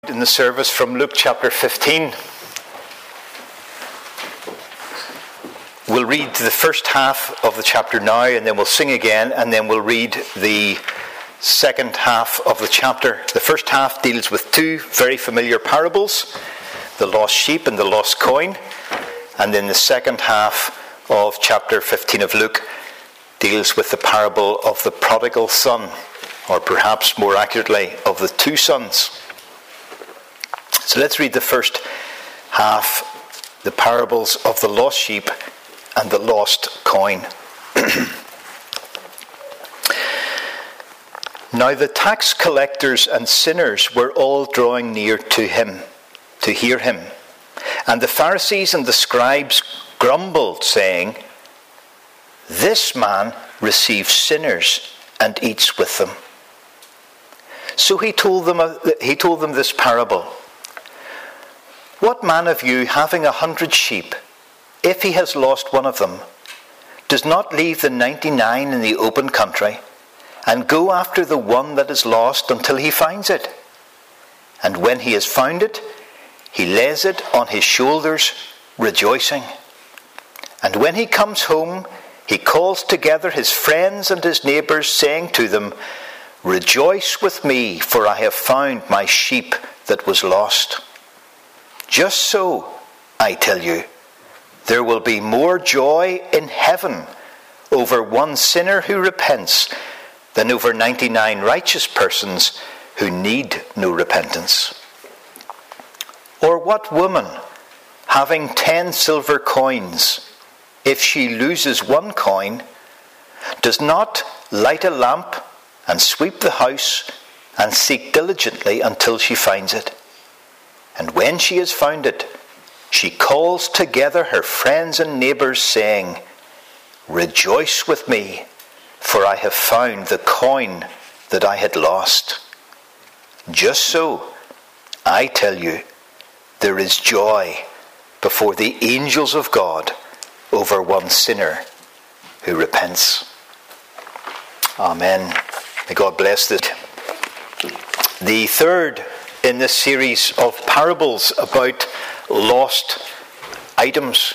In the service from Luke chapter 15. We'll read the first half of the chapter now, and then we'll sing again, and then we'll read the second half of the chapter. The first half deals with two very familiar parables, the lost sheep and the lost coin, and then the second half of chapter 15 of Luke deals with the parable of the prodigal son, or perhaps more accurately, of the two sons. So let's read the first half, the parables of the lost sheep and the lost coin. Now the tax collectors and sinners were all drawing near to him, to hear him. And the Pharisees and the scribes grumbled, saying, "This man receives sinners and eats with them." So he told them this parable. "What man of you, having 100 sheep, if he has lost one of them, does not leave the 99 in the open country and go after the one that is lost until he finds it? And when he has found it, he lays it on his shoulders, rejoicing. And when he comes home, he calls together his friends and his neighbours, saying to them, 'Rejoice with me, for I have found my sheep that was lost.' Just so, I tell you, there will be more joy in heaven over one sinner who repents than over 99 righteous persons who need no repentance. Or what woman, having 10 silver coins, if she loses one coin, does not light a lamp and sweep the house and seek diligently until she finds it? And when she has found it, she calls together her friends and neighbours, saying, 'Rejoice with me, for I have found the coin that I had lost.' Just so, I tell you, there is joy before the angels of God over one sinner who repents." Amen. May God bless it. The third in this series of parables about lost items.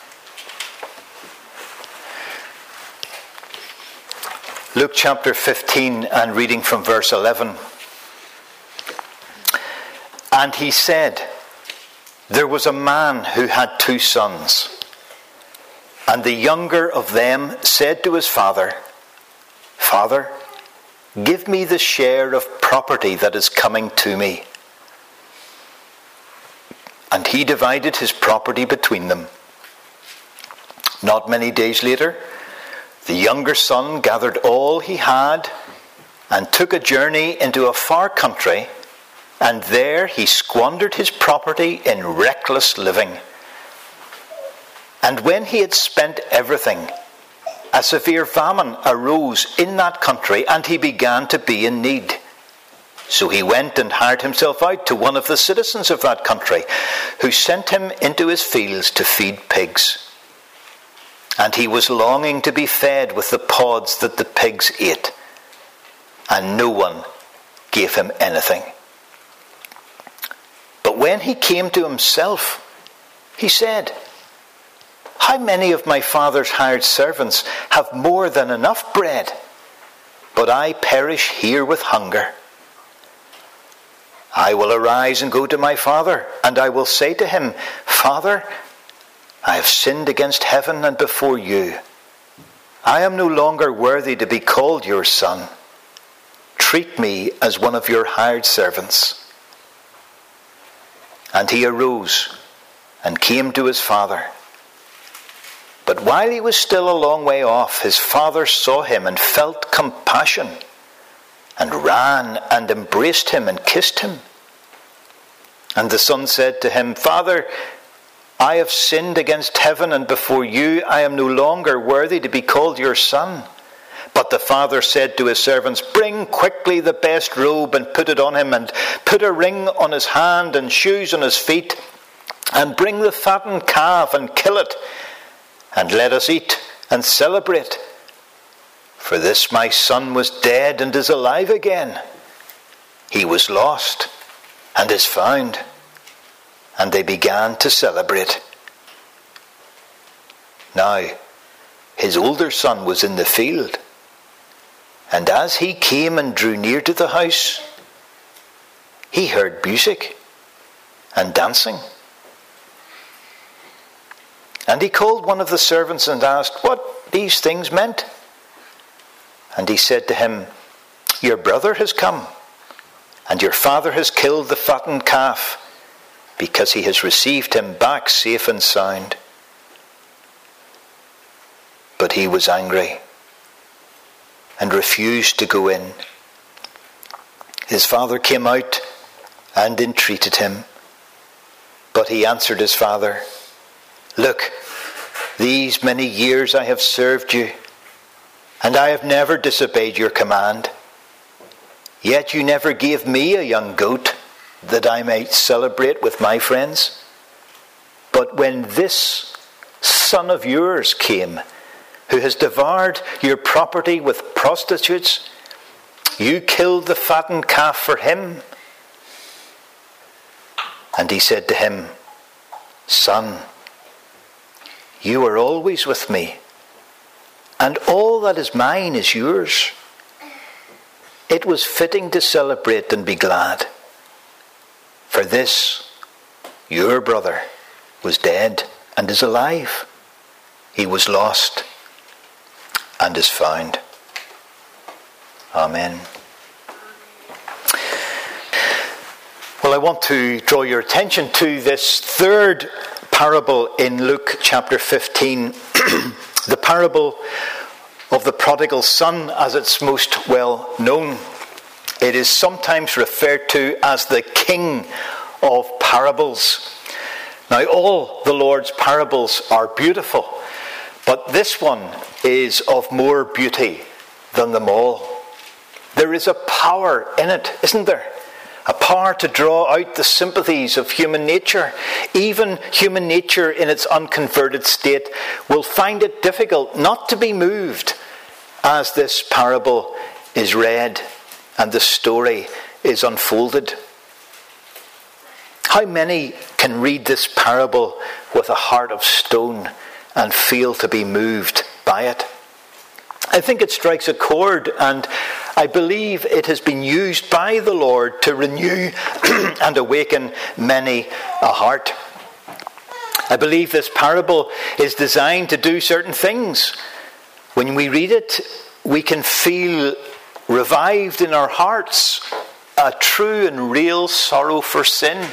Luke chapter 15 and reading from verse 11. "And he said, there was a man who had 2 sons. And the younger of them said to his father, 'Father, give me the share of property that is coming to me.' And he divided his property between them. Not many days later, the younger son gathered all he had and took a journey into a far country, and there he squandered his property in reckless living. And when he had spent everything, a severe famine arose in that country, and he began to be in need. So he went and hired himself out to one of the citizens of that country, who sent him into his fields to feed pigs. And he was longing to be fed with the pods that the pigs ate, and no one gave him anything. But when he came to himself, he said, 'How many of my father's hired servants have more than enough bread, but I perish here with hunger? I will arise and go to my father, and I will say to him, Father, I have sinned against heaven and before you. I am no longer worthy to be called your son. Treat me as one of your hired servants.' And he arose and came to his father. But while he was still a long way off, his father saw him and felt compassion, and ran and embraced him and kissed him. And the son said to him, 'Father, I have sinned against heaven and before you. I am no longer worthy to be called your son.' But the father said to his servants, 'Bring quickly the best robe and put it on him, and put a ring on his hand and shoes on his feet, and bring the fattened calf and kill it, and let us eat and celebrate. For this my son was dead and is alive again. He was lost and is found." And they began to celebrate. Now, his older son was in the field, and as he came and drew near to the house, he heard music and dancing. And he called one of the servants and asked what these things meant. And he said to him, "Your brother has come, and your father has killed the fattened calf, because he has received him back safe and sound." But he was angry and refused to go in. His father came out and entreated him. But he answered his father, "Look, these many years I have served you, and I have never disobeyed your command. Yet you never gave me a young goat that I might celebrate with my friends. But when this son of yours came, who has devoured your property with prostitutes, you killed the fattened calf for him." And he said to him, "Son, you are always with me, and all that is mine is yours. It was fitting to celebrate and be glad. For this, your brother was dead and is alive. He was lost and is found." Amen. Well, I want to draw your attention to this third parable in Luke chapter 15, the parable of the prodigal son, as it's most well known. It is sometimes referred to as the king of parables. Now, all the Lord's parables are beautiful, but this one is of more beauty than them all. There is a power in it, isn't there? A power to draw out the sympathies of human nature. Even human nature in its unconverted state will find it difficult not to be moved as this parable is read and the story is unfolded. How many can read this parable with a heart of stone and feel to be moved by it? I think it strikes a chord, and I believe it has been used by the Lord to renew and awaken many a heart. I believe this parable is designed to do certain things. When we read it, we can feel revived in our hearts a true and real sorrow for sin.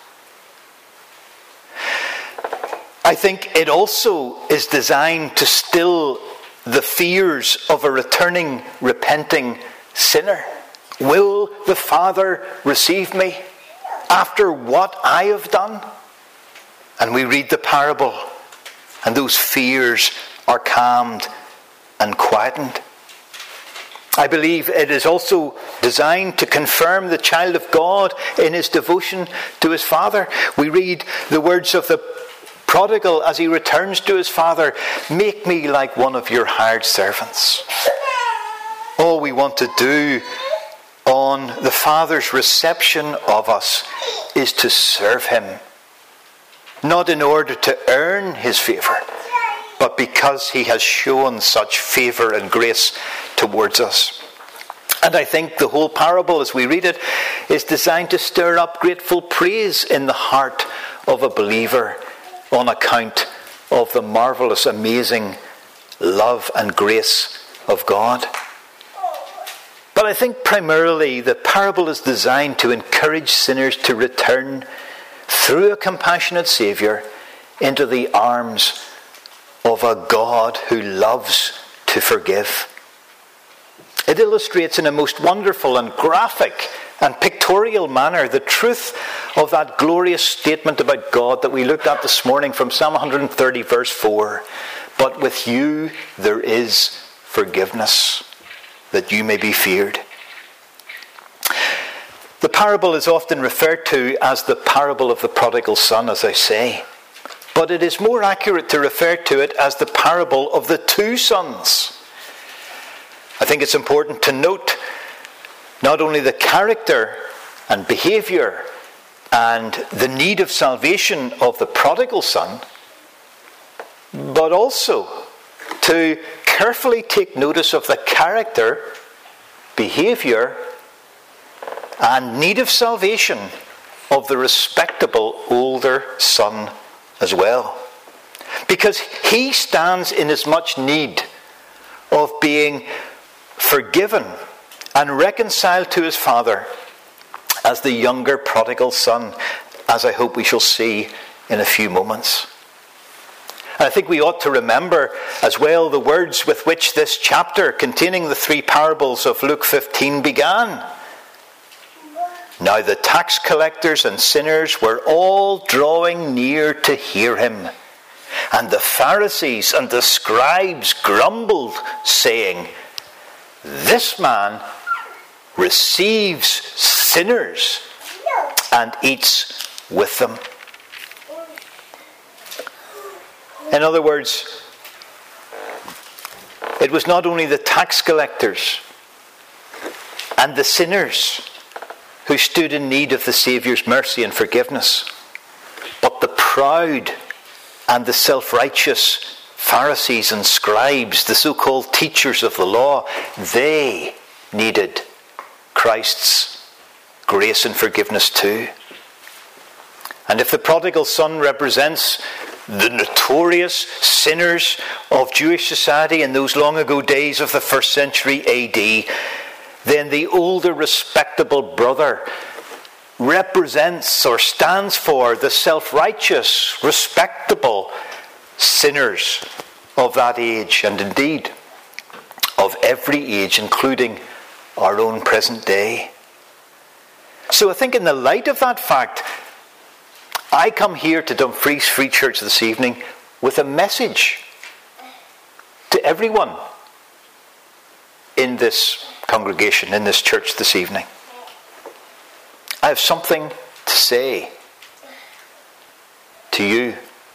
I think it also is designed to still the fears of a returning, repenting sinner. Will the Father receive me after what I have done? And we read the parable, and those fears are calmed and quietened. I believe it is also designed to confirm the child of God in his devotion to his Father. We read the words of the prodigal as he returns to his father, "Make me like one of your hired servants." All we want to do on the Father's reception of us is to serve him, not in order to earn his favour, but because he has shown such favour and grace towards us. And I think the whole parable, as we read it, is designed to stir up grateful praise in the heart of a believer on account of the marvellous, amazing love and grace of God. But I think primarily the parable is designed to encourage sinners to return through a compassionate Saviour into the arms of a God who loves to forgive. It illustrates in a most wonderful and graphic and pictorial manner the truth of that glorious statement about God that we looked at this morning from Psalm 130 verse 4. "But with you there is forgiveness, that you may be feared." The parable is often referred to as the parable of the prodigal son, as I say. But it is more accurate to refer to it as the parable of the two sons. I think it's important to note not only the character and behaviour and the need of salvation of the prodigal son, but also to carefully take notice of the character, behaviour, and need of salvation of the respectable older son as well. Because he stands in as much need of being forgiven and reconciled to his father as the younger prodigal son, as I hope we shall see in a few moments. And I think we ought to remember as well the words with which this chapter containing the 3 parables of Luke 15 began. Now the tax collectors and sinners were all drawing near to hear him. And the Pharisees and the scribes grumbled, saying, "This man receives sinners and eats with them." In other words, it was not only the tax collectors and the sinners who stood in need of the Saviour's mercy and forgiveness, but the proud and the self-righteous Pharisees and scribes, the so-called teachers of the law, they needed Christ's grace and forgiveness too. And if the prodigal son represents the notorious sinners of Jewish society in those long ago days of the 1st century AD, then the older respectable brother represents or stands for the self-righteous, respectable sinners of that age, and indeed of every age, including our own present day. So I think in the light of that fact, I come here to Dumfries Free Church this evening with a message to everyone in this congregation, in this church this evening. I have something to say to you.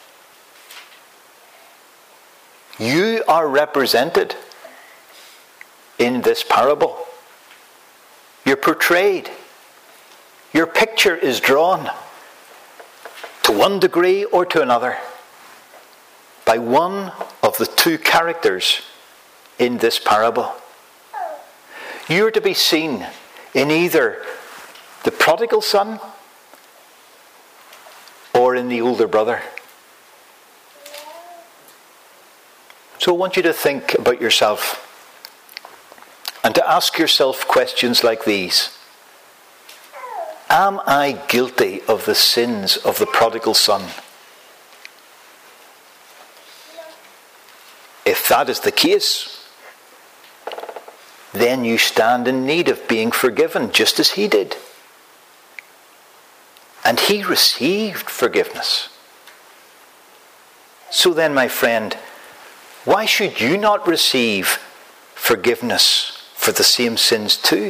You are represented in this parable. You're portrayed. Your picture is drawn to one degree or to another by one of the 2 characters in this parable. You're to be seen in either the prodigal son or in the older brother. So I want you to think about yourself and to ask yourself questions like these. Am I guilty of the sins of the prodigal son? If that is the case, then you stand in need of being forgiven just as he did. And he received forgiveness. So then, my friend, why should you not receive forgiveness for the same sins too?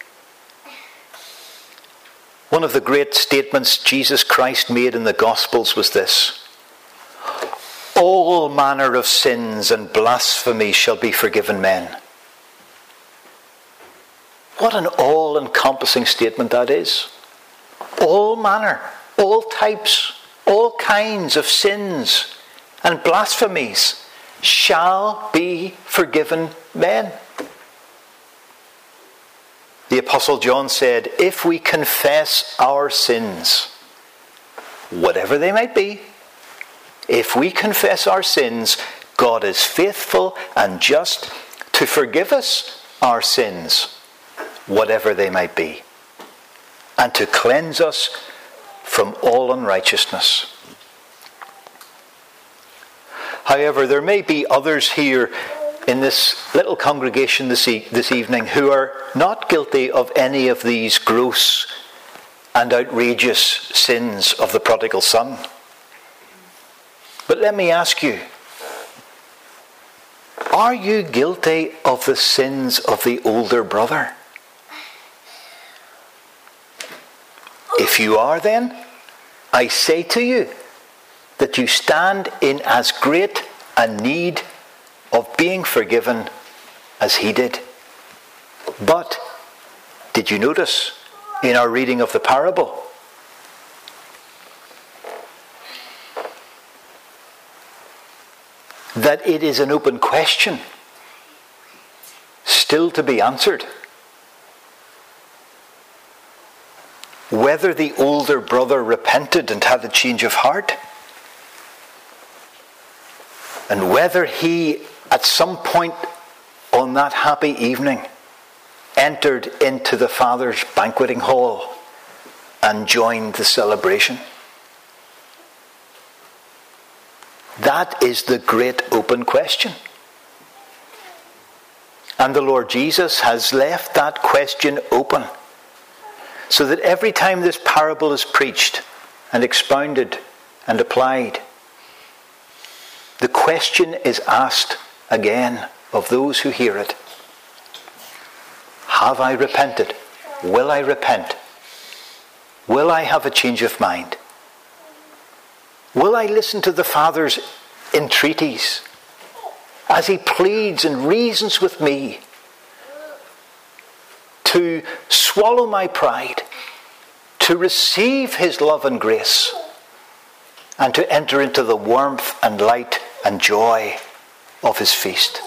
One of the great statements Jesus Christ made in the Gospels was this: all manner of sins and blasphemy shall be forgiven men. What an all-encompassing statement that is. All manner, all types, all kinds of sins and blasphemies shall be forgiven men. The Apostle John said, if we confess our sins, whatever they might be, if we confess our sins, God is faithful and just to forgive us our sins, whatever they might be, and to cleanse us from all unrighteousness. However, there may be others here in this little congregation this evening who are not guilty of any of these gross and outrageous sins of the prodigal son. But let me ask you, are you guilty of the sins of the older brother? If you are, then, I say to you that you stand in as great a need of being forgiven as he did. But, did you notice in our reading of the parable that it is an open question, still to be answered, whether the older brother repented and had a change of heart, and whether he, at some point on that happy evening, entered into the Father's banqueting hall and joined the celebration. That is the great open question. And the Lord Jesus has left that question open, so that every time this parable is preached and expounded and applied, the question is asked again of those who hear it. Have I repented? Will I repent? Will I have a change of mind? Will I listen to the Father's entreaties as he pleads and reasons with me to swallow my pride, to receive his love and grace, and to enter into the warmth and light and joy of his feast?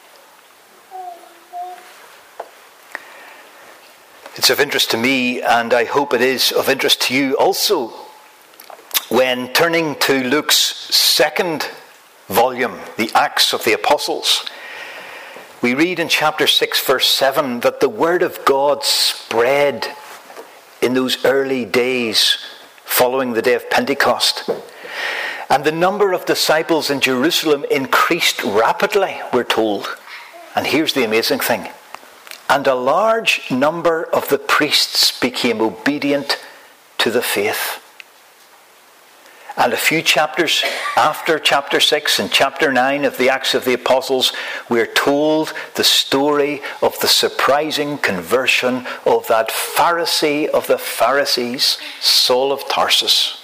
It's of interest to me, and I hope it is of interest to you also, when turning to Luke's second volume, the Acts of the Apostles, we read in chapter 6, verse 7, that the word of God spread in those early days following the day of Pentecost. And the number of disciples in Jerusalem increased rapidly, we're told. And here's the amazing thing. And a large number of the priests became obedient to the faith. And a few chapters after chapter 6 and chapter 9 of the Acts of the Apostles, we're told the story of the surprising conversion of that Pharisee of the Pharisees, Saul of Tarsus.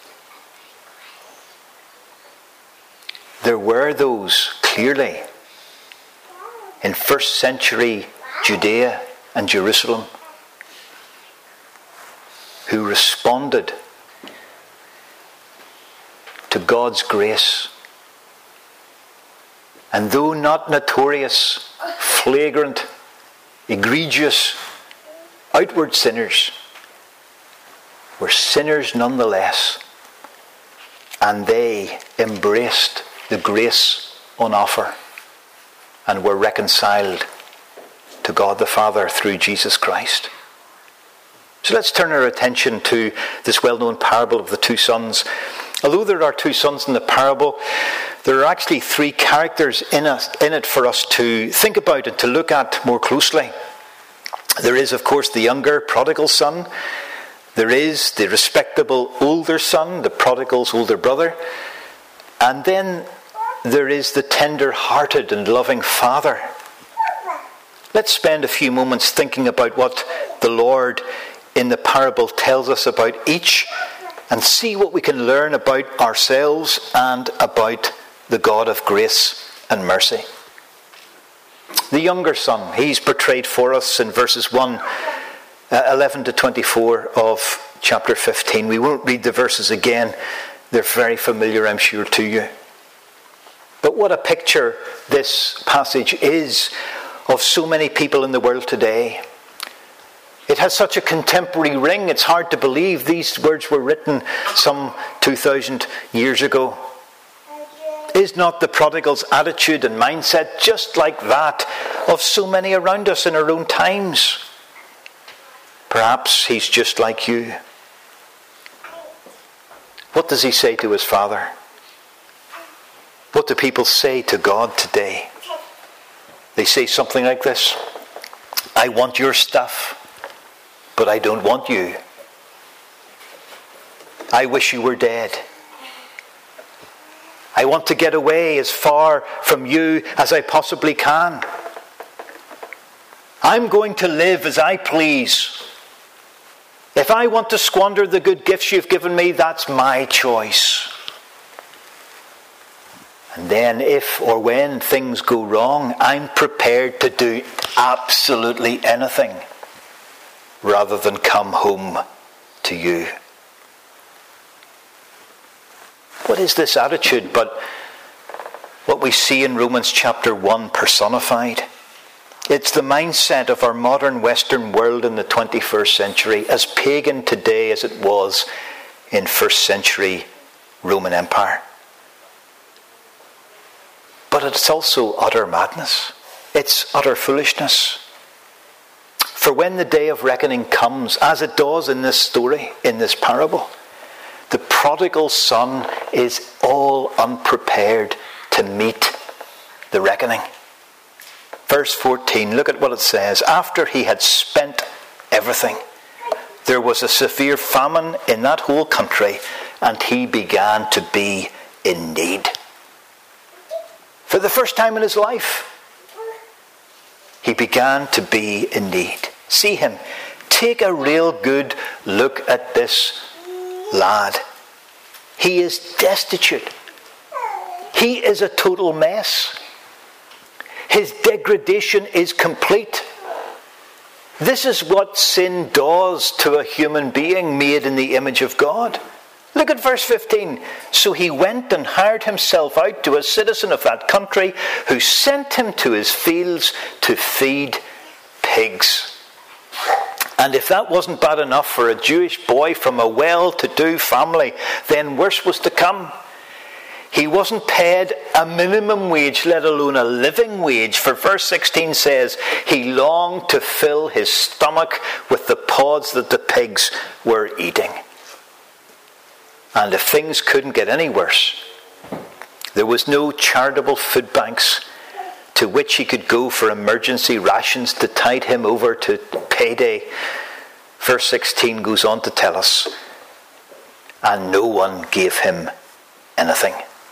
There were those, clearly, in first century Judea and Jerusalem, who responded to God's grace. And though not notorious, flagrant, egregious, outward sinners, were sinners nonetheless. And they embraced the grace on offer and were reconciled to God the Father through Jesus Christ. So let's turn our attention to this well-known parable of the two sons. Although there are two sons in the parable, there are actually three characters in it for us to think about and to look at more closely. There is, of course, the younger prodigal son. There is the respectable older son, the prodigal's older brother. And then there is the tender-hearted and loving father. Let's spend a few moments thinking about what the Lord in the parable tells us about each, and see what we can learn about ourselves and about the God of grace and mercy. The younger son, he's portrayed for us in verses 11 to 24 of chapter 15. We won't read the verses again. They're very familiar, I'm sure, to you. But what a picture this passage is of so many people in the world today. It has such a contemporary ring, it's hard to believe these words were written some 2,000 years ago. Is not the prodigal's attitude and mindset just like that of so many around us in our own times? Perhaps he's just like you. What does he say to his father? What do people say to God today? They say something like this: I want your stuff, but I don't want you. I wish you were dead. I want to get away as far from you as I possibly can. I'm going to live as I please. If I want to squander the good gifts you've given me, that's my choice. And then if or when things go wrong, I'm prepared to do absolutely anything rather than come home to you. What is this attitude but what we see in Romans chapter 1 personified. It's the mindset of our modern Western world in the 21st century, as pagan today as it was in 1st century Roman Empire. But it's also utter madness. It's utter foolishness. For when the day of reckoning comes, as it does in this story, in this parable, the prodigal son is all unprepared to meet the reckoning. Verse 14, look at what it says. After he had spent everything, there was a severe famine in that whole country, and he began to be in need. For the first time in his life, he began to be in need. See him. Take a real good look at this lad. He is destitute. He is a total mess. His degradation is complete. This is what sin does to a human being made in the image of God. Look at verse 15. So he went and hired himself out to a citizen of that country, who sent him to his fields to feed pigs. And if that wasn't bad enough for a Jewish boy from a well-to-do family, then worse was to come. He wasn't paid a minimum wage, let alone a living wage. For verse 16 says, he longed to fill his stomach with the pods that the pigs were eating. And if things couldn't get any worse, there was no charitable food banks to which he could go for emergency rations to tide him over to payday. Verse 16 goes on to tell us, and no one gave him anything.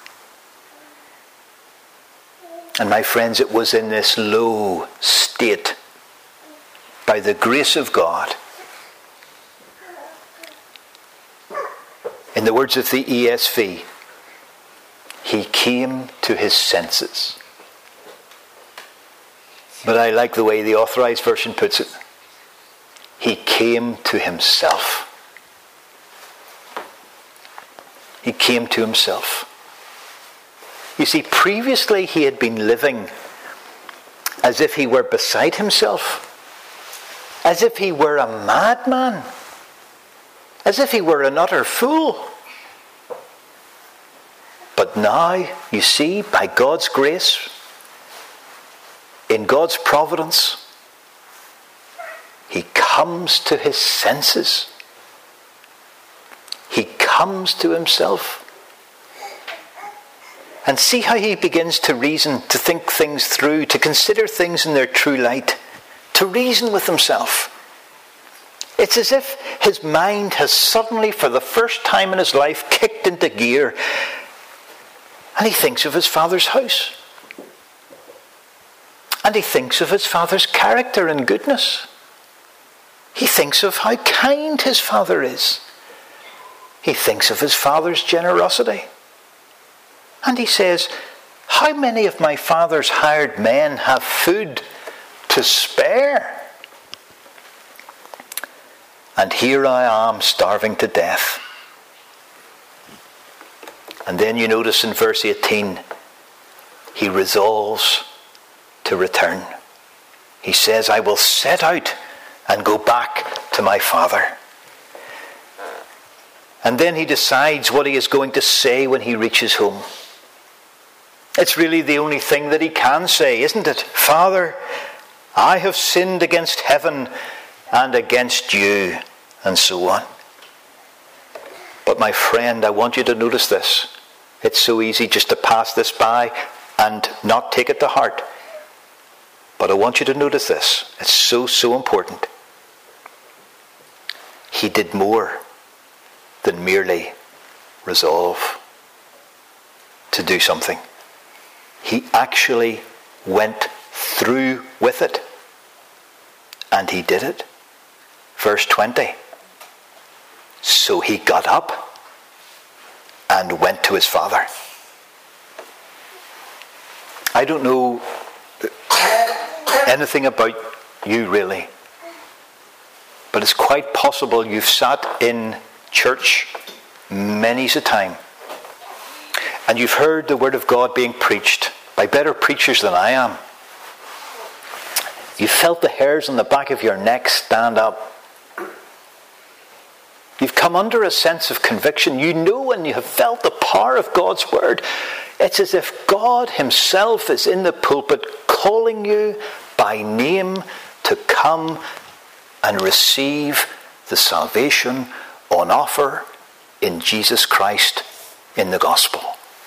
And my friends, it was in this low state, by the grace of God, in the words of the ESV, he came to his senses. But I like the way the Authorized Version puts it. He came to himself. He came to himself. You see, previously he had been living as if he were beside himself, as if he were a madman, as if he were an utter fool. But now, you see, by God's grace, in God's providence, he comes to his senses. He comes to himself. And see how he begins to reason, to think things through, to consider things in their true light, to reason with himself. It's as if his mind has suddenly, for the first time in his life, kicked into gear. And he thinks of his father's house. And he thinks of his father's character and goodness. He thinks of how kind his father is. He thinks of his father's generosity. And he says, how many of my father's hired men have food to spare? And here I am, starving to death. And then you notice in verse 18, he resolves to return. He says, I will set out and go back to my father. And then he decides what he is going to say when he reaches home. It's really the only thing that he can say, isn't it? Father, I have sinned against heaven and against you, and so on. But my friend, I want you to notice this. It's so easy just to pass this by and not take it to heart. But I want you to notice this. It's so important. He did more than merely resolve to do something. He actually went through with it. And he did it. Verse 20. So he got up and went to his father. I don't know anything about you really, but it's quite possible you've sat in church many's a time and you've heard the word of God being preached by better preachers than I am. You felt the hairs on the back of your neck stand up. You've come under a sense of conviction. You know and you have felt the power of God's word. It's as if God himself is in the pulpit calling you by name to come and receive the salvation on offer in Jesus Christ in the gospel.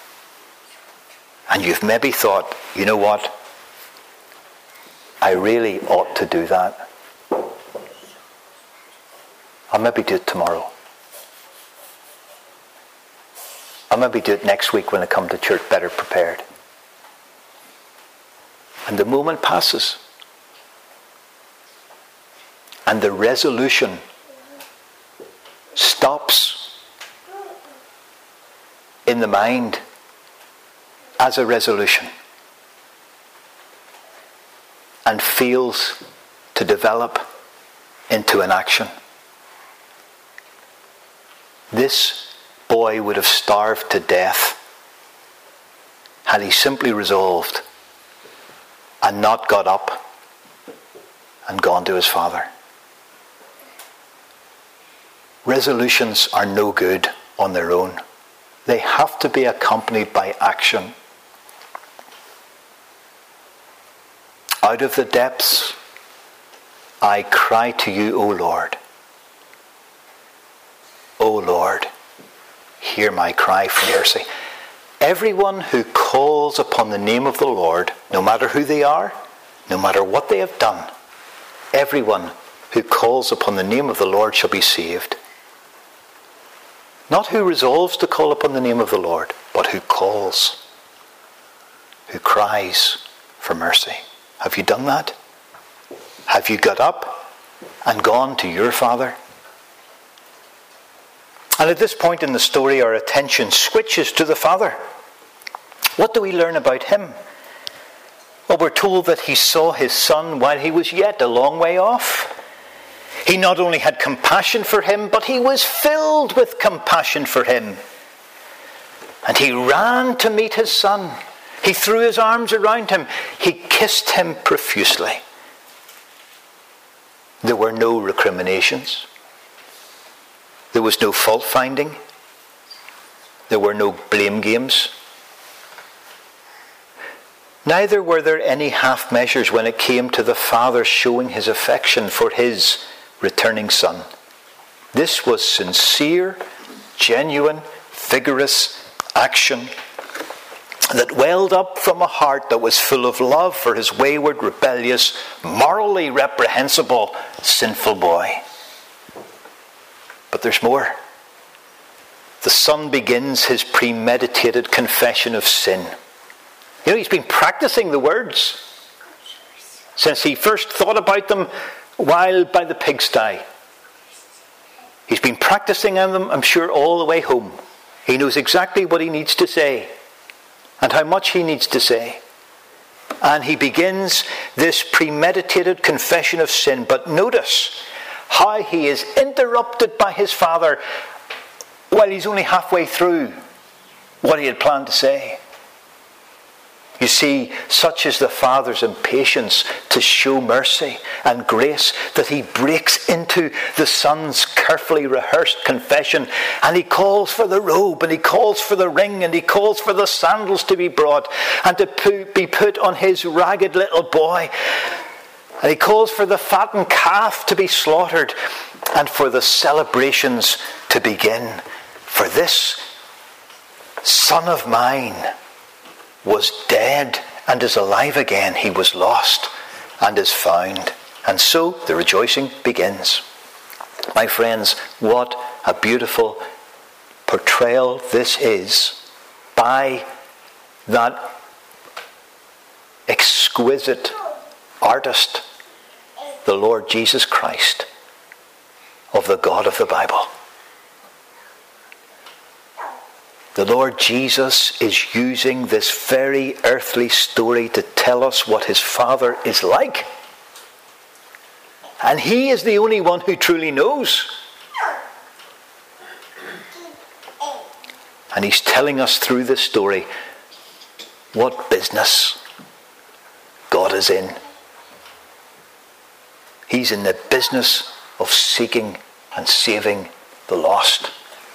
And you've maybe thought, you know what? I really ought to do that. I'll maybe do it tomorrow. I'll maybe do it next week when I come to church better prepared. And the moment passes. And the resolution stops in the mind as a resolution and fails to develop into an action. This boy would have starved to death had he simply resolved and not got up and gone to his father. Resolutions are no good on their own. They have to be accompanied by action. Out of the depths, I cry to you, O Lord. O Lord, hear my cry for mercy. Everyone who calls upon the name of the Lord, no matter who they are, no matter what they have done, everyone who calls upon the name of the Lord shall be saved. Not who resolves to call upon the name of the Lord, but who calls, who cries for mercy. Have you done that? Have you got up and gone to your Father? And at this point in the story, our attention switches to the Father. What do we learn about him? Well, we're told that he saw his son while he was yet a long way off. He not only had compassion for him, but he was filled with compassion for him. And he ran to meet his son. He threw his arms around him. He kissed him profusely. There were no recriminations. There was no fault finding. There were no blame games. Neither were there any half measures when it came to the father showing his affection for his returning son. This was sincere, genuine, vigorous action that welled up from a heart that was full of love for his wayward, rebellious, morally reprehensible, sinful boy. But there's more. The son begins his premeditated confession of sin. You know, he's been practicing the words since he first thought about them while by the pigsty. He's been practicing on them, I'm sure, all the way home. He knows exactly what he needs to say and how much he needs to say. And he begins this premeditated confession of sin. But notice how he is interrupted by his father while he's only halfway through what he had planned to say. You see, such is the father's impatience to show mercy and grace that he breaks into the son's carefully rehearsed confession, and he calls for the robe, and he calls for the ring, and he calls for the sandals to be brought and to be put on his ragged little boy. And he calls for the fattened calf to be slaughtered and for the celebrations to begin. For this son of mine was dead and is alive again. He was lost and is found. And so the rejoicing begins. My friends, what a beautiful portrayal this is by that exquisite artist, the Lord Jesus Christ, of the God of the Bible. The Lord Jesus is using this very earthly story to tell us what his Father is like. And he is the only one who truly knows. And he's telling us through this story what business God is in. He's in the business of seeking and saving the lost.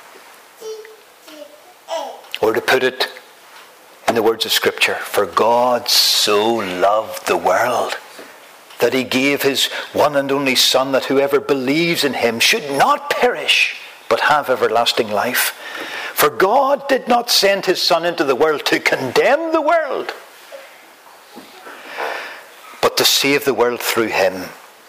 Or to put it in the words of Scripture, for God so loved the world that he gave his one and only Son, that whoever believes in him should not perish, but have everlasting life. For God did not send his Son into the world to condemn the world, but to save the world through him.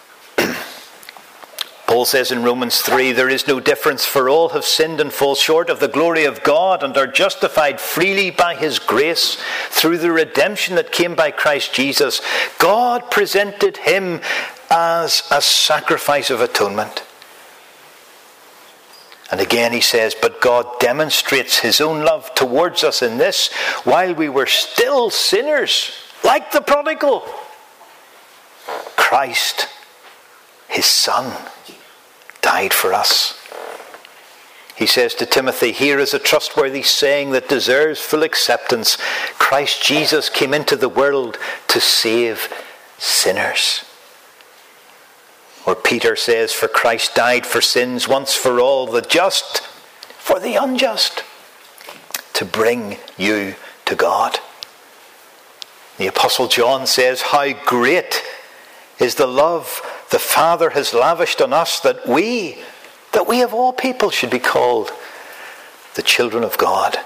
Paul says in Romans 3, there is no difference, for all have sinned and fall short of the glory of God and are justified freely by his grace through the redemption that came by Christ Jesus. God presented him as a sacrifice of atonement. And again he says, but God demonstrates his own love towards us in this, while we were still sinners, like the prodigal, Christ, his Son, died for us. He says to Timothy, here is a trustworthy saying that deserves full acceptance. Christ Jesus came into the world to save sinners. Or Peter says, for Christ died for sins once for all, the just for the unjust, to bring you to God. The Apostle John says, how great is the love the Father has lavished on us, that we of all people should be called the children of God.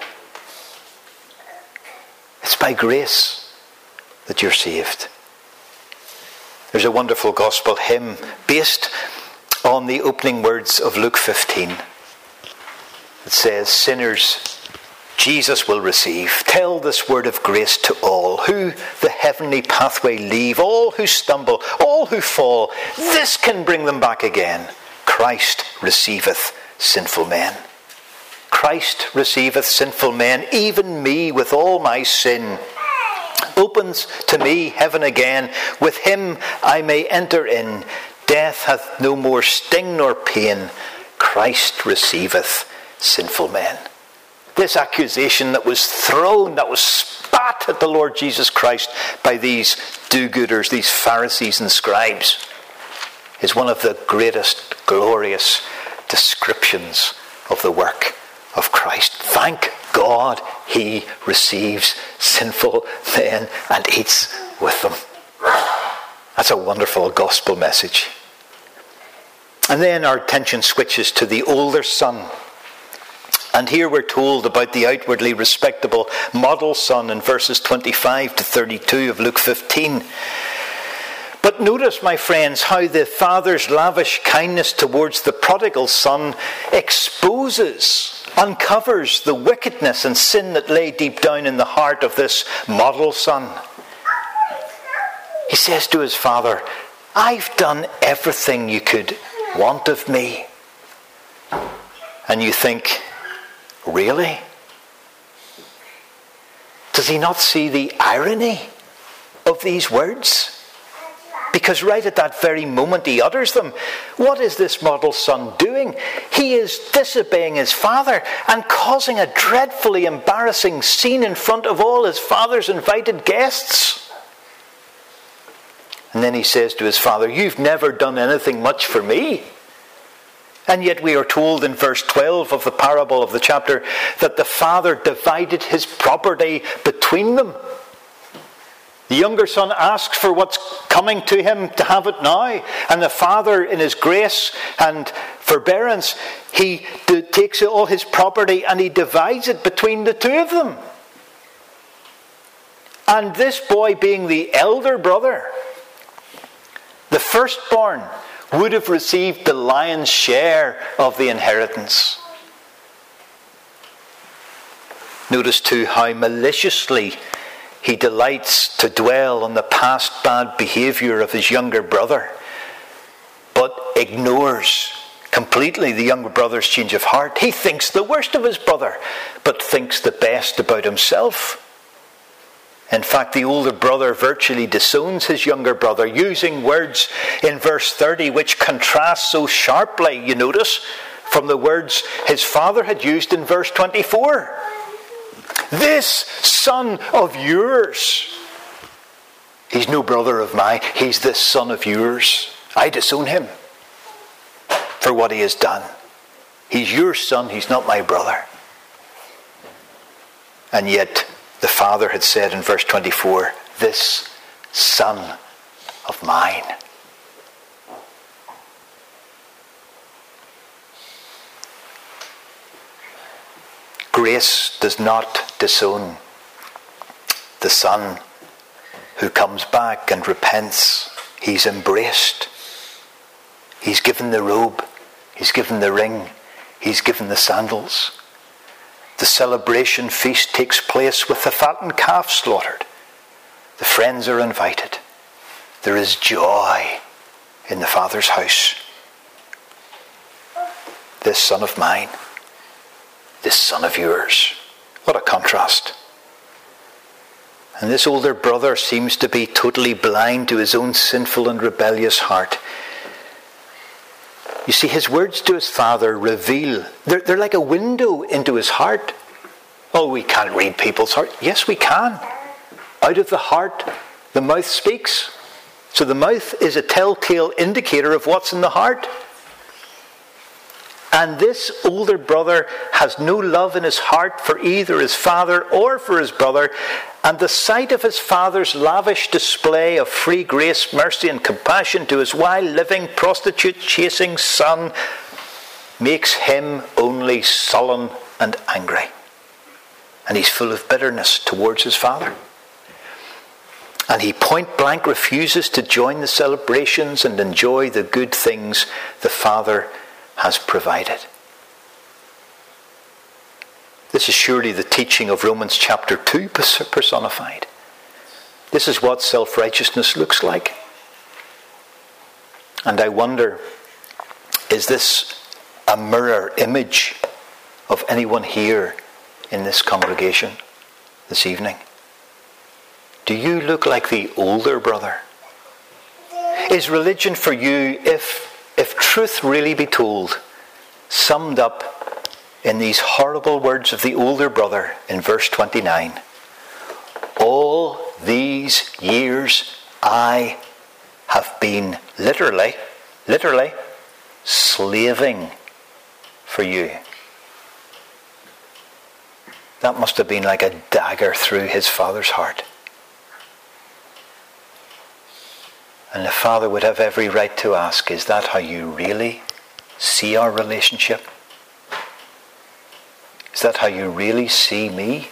It's by grace that you're saved. There's a wonderful gospel hymn based on the opening words of Luke 15. It says, sinners Jesus will receive. Tell this word of grace to all who the heavenly pathway leave, all who stumble, all who fall. This can bring them back again. Christ receiveth sinful men. Christ receiveth sinful men, even me with all my sin. Opens to me heaven again. With him I may enter in. Death hath no more sting nor pain. Christ receiveth sinful men. This accusation that was thrown, that was spat at the Lord Jesus Christ by these do-gooders, these Pharisees and scribes, is one of the greatest, glorious descriptions of the work of Christ. Thank God he receives sinful men and eats with them. That's a wonderful gospel message. And then our attention switches to the older son. And here we're told about the outwardly respectable model son in verses 25 to 32 of Luke 15. But notice, my friends, how the father's lavish kindness towards the prodigal son uncovers the wickedness and sin that lay deep down in the heart of this model son. He says to his father, I've done everything you could want of me. And you think, really? Does he not see the irony of these words? Because right at that very moment he utters them, what is this model son doing? He is disobeying his father and causing a dreadfully embarrassing scene in front of all his father's invited guests. And then he says to his father, you've never done anything much for me. And yet we are told in verse 12 of the parable of the chapter that the father divided his property between them. The younger son asks for what's coming to him to have it now. And the father, in his grace and forbearance, he takes all his property and he divides it between the two of them. And this boy, being the elder brother, the firstborn, would have received the lion's share of the inheritance. Notice too how maliciously he delights to dwell on the past bad behaviour of his younger brother, but ignores completely the younger brother's change of heart. He thinks the worst of his brother, but thinks the best about himself. In fact, the older brother virtually disowns his younger brother, using words in verse 30 which contrast so sharply, you notice, from the words his father had used in verse 24. This son of yours. He's no brother of mine. He's this son of yours. I disown him for what he has done. He's your son. He's not my brother. And yet the Father had said in verse 24, this son of mine. Grace does not disown the son who comes back and repents. He's embraced. He's given the robe. He's given the ring. He's given the sandals. The celebration feast takes place with the fattened calf slaughtered. The friends are invited. There is joy in the Father's house. This son of mine, this son of yours. What a contrast. And this older brother seems to be totally blind to his own sinful and rebellious heart. You see, his words to his father reveal, they're like a window into his heart. Oh, we can't read people's heart. Yes, we can. Out of the heart, the mouth speaks. So the mouth is a telltale indicator of what's in the heart. And this older brother has no love in his heart for either his father or for his brother. And the sight of his father's lavish display of free grace, mercy and compassion to his while-living, prostitute-chasing son makes him only sullen and angry. And he's full of bitterness towards his father. And he point-blank refuses to join the celebrations and enjoy the good things the Father has provided. This is surely the teaching of Romans chapter 2 personified. This is what self-righteousness looks like. And I wonder, is this a mirror image of anyone here in this congregation this evening? Do you look like the older brother? Is religion for you, if truth really be told, summed up in these horrible words of the older brother in verse 29? All these years I have been literally slaving for you. That must have been like a dagger through his father's heart. And the Father would have every right to ask, is that how you really see our relationship? Is that how you really see me?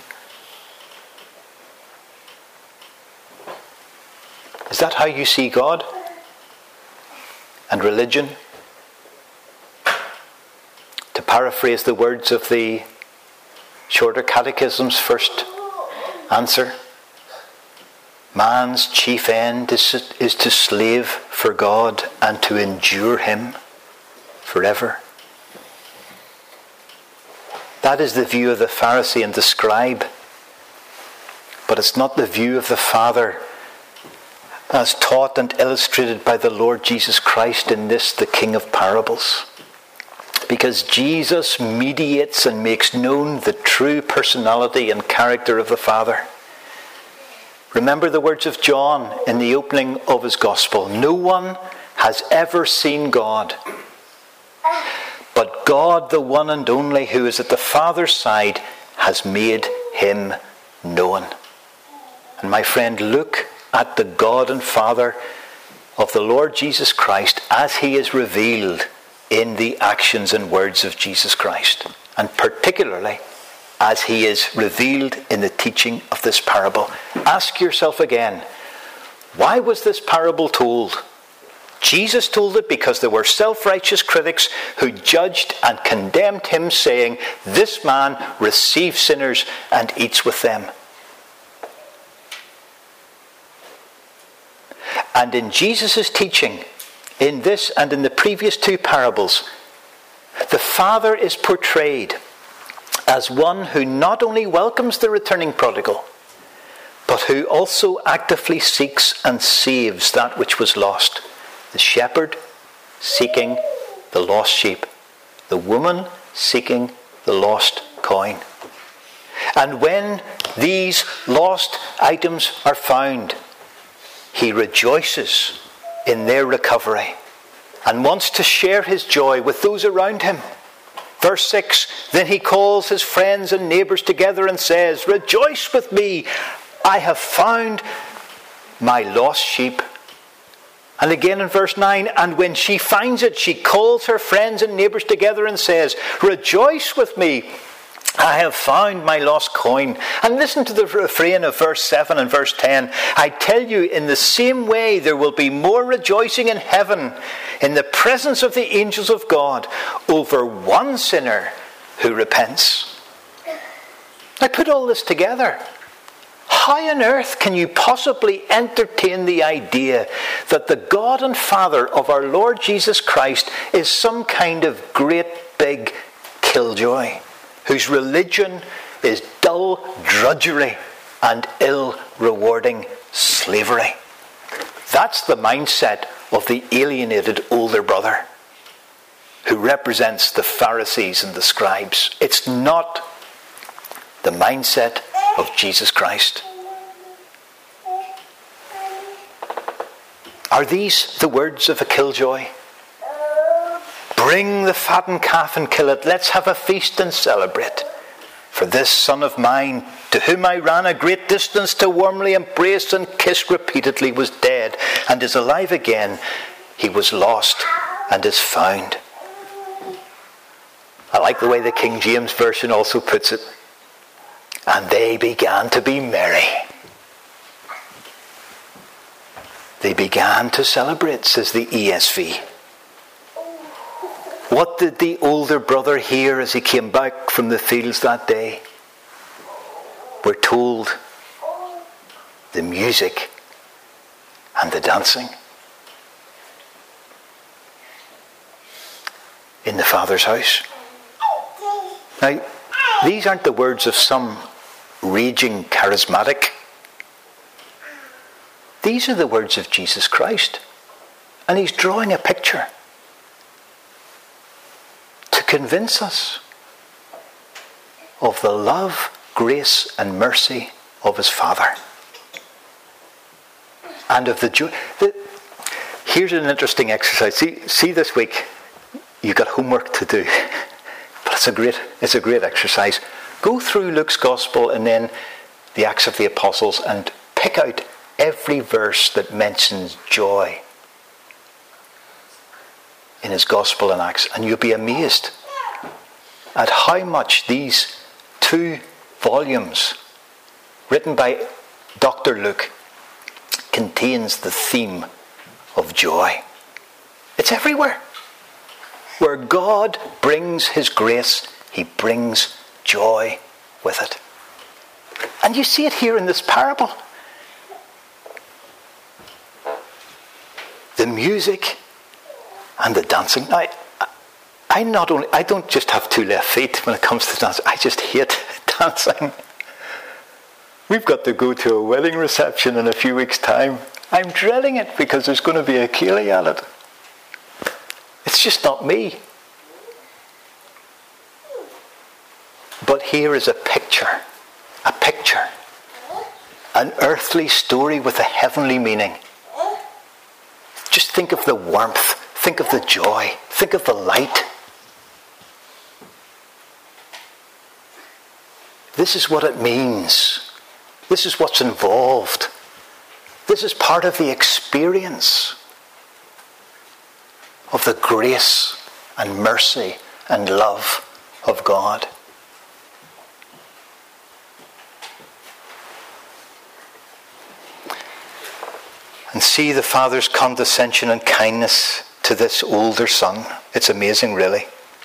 Is that how you see God and religion? To paraphrase the words of the Shorter Catechism's first answer, man's chief end is to slave for God and to endure him forever. That is the view of the Pharisee and the scribe. But it's not the view of the Father as taught and illustrated by the Lord Jesus Christ in this, the King of Parables. Because Jesus mediates and makes known the true personality and character of the Father. Remember the words of John in the opening of his gospel. No one has ever seen God, but God, the one and only, who is at the Father's side, has made him known. And my friend, look at the God and Father of the Lord Jesus Christ as he is revealed in the actions and words of Jesus Christ, and particularly as he is revealed in the teaching of this parable. Ask yourself again, why was this parable told? Jesus told it because there were self-righteous critics who judged and condemned him, saying, this man receives sinners and eats with them. And in Jesus' teaching, in this and in the previous two parables, the Father is portrayed as one who not only welcomes the returning prodigal, but who also actively seeks and saves that which was lost. The shepherd seeking the lost sheep. The woman seeking the lost coin. And when these lost items are found, he rejoices in their recovery and wants to share his joy with those around him. Verse 6, then he calls his friends and neighbours together and says, rejoice with me, I have found my lost sheep. And again in verse 9, and when she finds it, she calls her friends and neighbours together and says, rejoice with me, I have found my lost coin. And listen to the refrain of verse 7 and verse 10. I tell you, in the same way there will be more rejoicing in heaven in the presence of the angels of God over one sinner who repents. Now put all this together. How on earth can you possibly entertain the idea that the God and Father of our Lord Jesus Christ is some kind of great big killjoy, whose religion is dull drudgery and ill-rewarding slavery? That's the mindset of the alienated older brother who represents the Pharisees and the scribes. It's not the mindset of Jesus Christ. Are these the words of a killjoy? Bring the fattened calf and kill it. Let's have a feast and celebrate. For this son of mine, to whom I ran a great distance to warmly embrace and kiss repeatedly, was dead and is alive again. He was lost and is found. I like the way the King James Version also puts it. And they began to be merry. They began to celebrate, says the ESV. What did the older brother hear as he came back from the fields that day? We're told the music and the dancing in the Father's house. Now, these aren't the words of some raging charismatic. These are the words of Jesus Christ. And he's drawing a picture to convince us of the love, grace and mercy of his Father. And of the joy. Here's an interesting exercise. See this week, you've got homework to do. But it's a great exercise. Go through Luke's Gospel and then the Acts of the Apostles and pick out every verse that mentions joy in his Gospel and Acts, and you'll be amazed at how much these two volumes written by Dr. Luke contains the theme of joy. It's everywhere. Where God brings his grace, he brings joy with it. And you see it here in this parable. The music and the dancing. Now, I don't just have two left feet when it comes to dancing. I just hate dancing. We've got to go to a wedding reception in a few weeks' time. I'm dreading it because there's going to be a ceilidh at it. It's just not me. But here is a picture, an earthly story with a heavenly meaning. Just think of the warmth, think of the joy, think of the light. This is what it means. This is what's involved. This is part of the experience of the grace and mercy and love of God. And see the Father's condescension and kindness to this older son. It's amazing, really.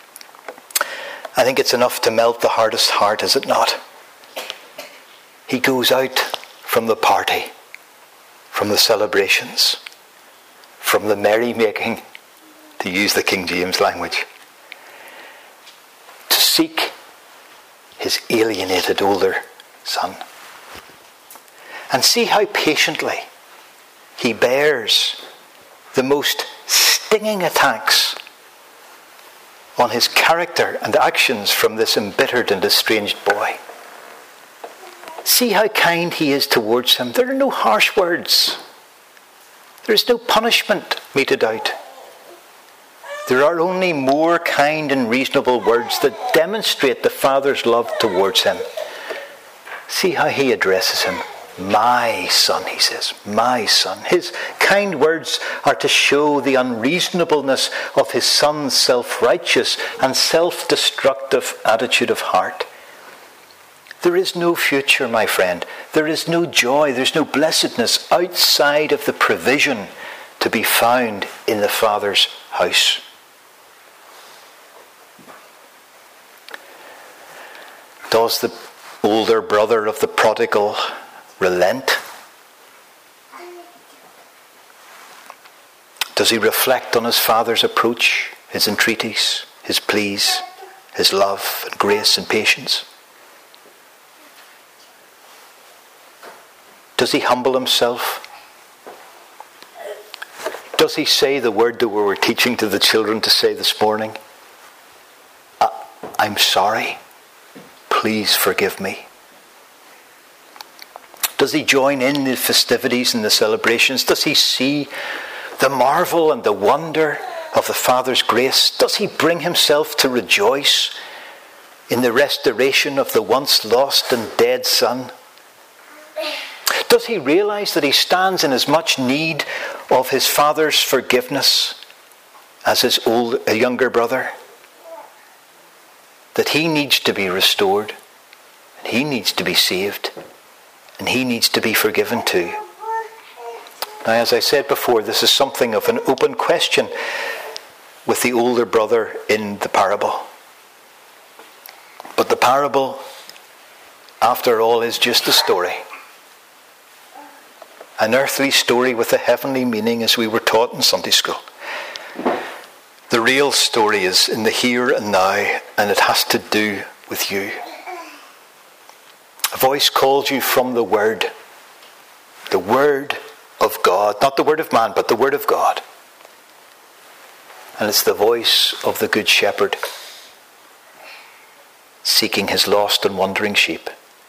I think it's enough to melt the hardest heart, is it not? He goes out from the party, from the celebrations, from the merrymaking, to use the King James language, to seek his alienated older son. And see how patiently he bears the most stinging attacks on his character and actions from this embittered and estranged boy. See how kind he is towards him. There are no harsh words. There is no punishment meted out. There are only more kind and reasonable words that demonstrate the Father's love towards him. See how he addresses him. My son, he says, my son. His kind words are to show the unreasonableness of his son's self-righteous and self-destructive attitude of heart. There is no future, my friend. There is no joy. There's no blessedness outside of the provision to be found in the Father's house. Does the older brother of the prodigal relent? Does he reflect on his father's approach, his entreaties, his pleas, his love and grace and patience? Does he humble himself? Does he say the word that we were teaching to the children to say this morning? I'm sorry. Please forgive me. Does he join in the festivities and the celebrations? Does he see the marvel and the wonder of the Father's grace? Does he bring himself to rejoice in the restoration of the once lost and dead son? Does he realize that he stands in as much need of his Father's forgiveness as his younger brother? That he needs to be restored, and he needs to be saved, and he needs to be forgiven too. Now, as I said before, this is something of an open question with the older brother in the parable. But the parable, after all, is just a story. An earthly story with a heavenly meaning, as we were taught in Sunday school. The real story is in the here and now, and it has to do with you. A voice calls you from the Word of God, not the Word of man, but the Word of God. And it's the voice of the Good Shepherd seeking his lost and wandering sheep.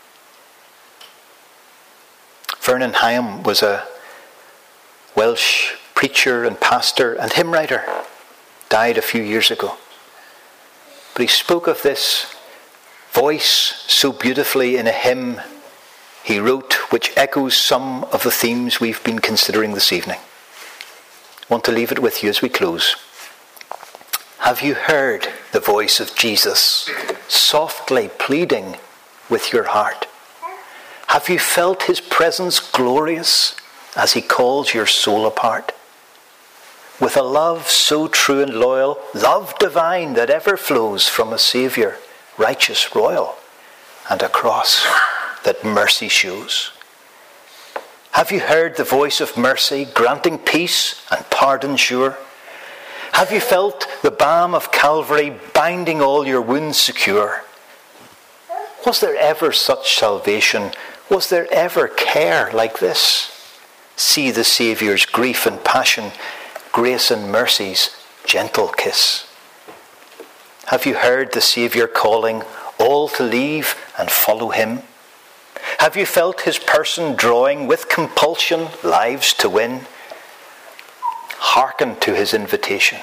Vernon Hyam was a Welsh preacher and pastor and hymn writer. Died a few years ago. But he spoke of this voice so beautifully in a hymn he wrote, which echoes some of the themes we've been considering this evening. I want to leave it with you as we close. Have you heard the voice of Jesus softly pleading with your heart? Have you felt his presence glorious as he calls your soul apart? With a love so true and loyal, love divine that ever flows from a Saviour, righteous, royal, and a cross that mercy shows. Have you heard the voice of mercy, granting peace and pardon sure? Have you felt the balm of Calvary, binding all your wounds secure? Was there ever such salvation? Was there ever care like this? See the Saviour's grief and passion, grace and mercy's gentle kiss. Have you heard the Saviour calling all to leave and follow him? Have you felt his person drawing with compulsion lives to win? Hearken to his invitation,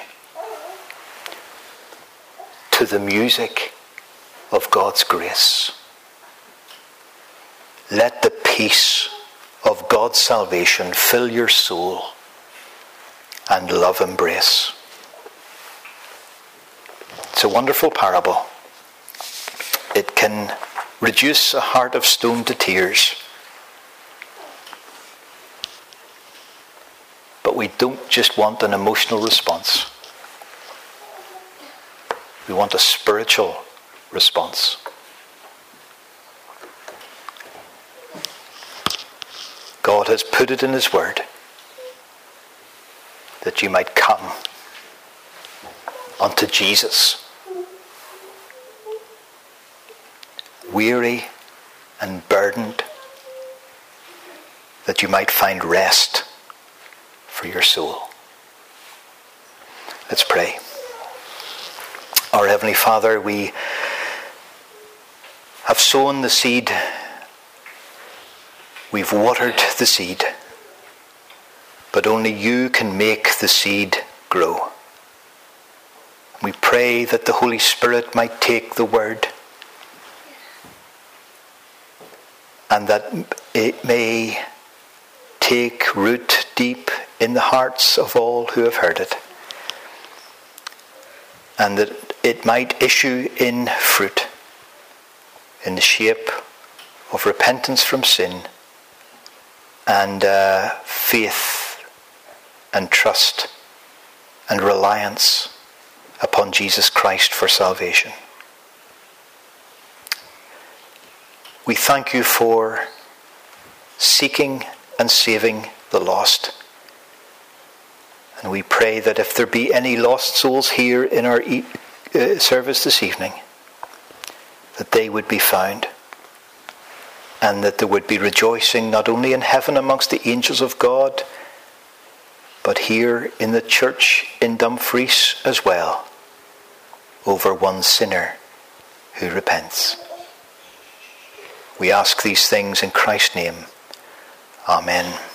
to the music of God's grace. Let the peace of God's salvation fill your soul and love embrace. It's a wonderful parable. It can reduce a heart of stone to tears. But we don't just want an emotional response. We want a spiritual response. God has put it in his word that you might come unto Jesus, weary and burdened, that you might find rest for your soul. Let's pray. Our Heavenly Father, we have sown the seed We've watered the seed, but only you can make the seed grow. We pray that the Holy Spirit might take the word and that it may take root deep in the hearts of all who have heard it, and that it might issue in fruit in the shape of repentance from sin and faith and trust and reliance upon Jesus Christ for salvation. We thank you for seeking and saving the lost. And we pray that if there be any lost souls here in our service this evening, that they would be found, and that there would be rejoicing not only in heaven amongst the angels of God, but here in the church in Dumfries as well, over one sinner who repents. We ask these things in Christ's name. Amen.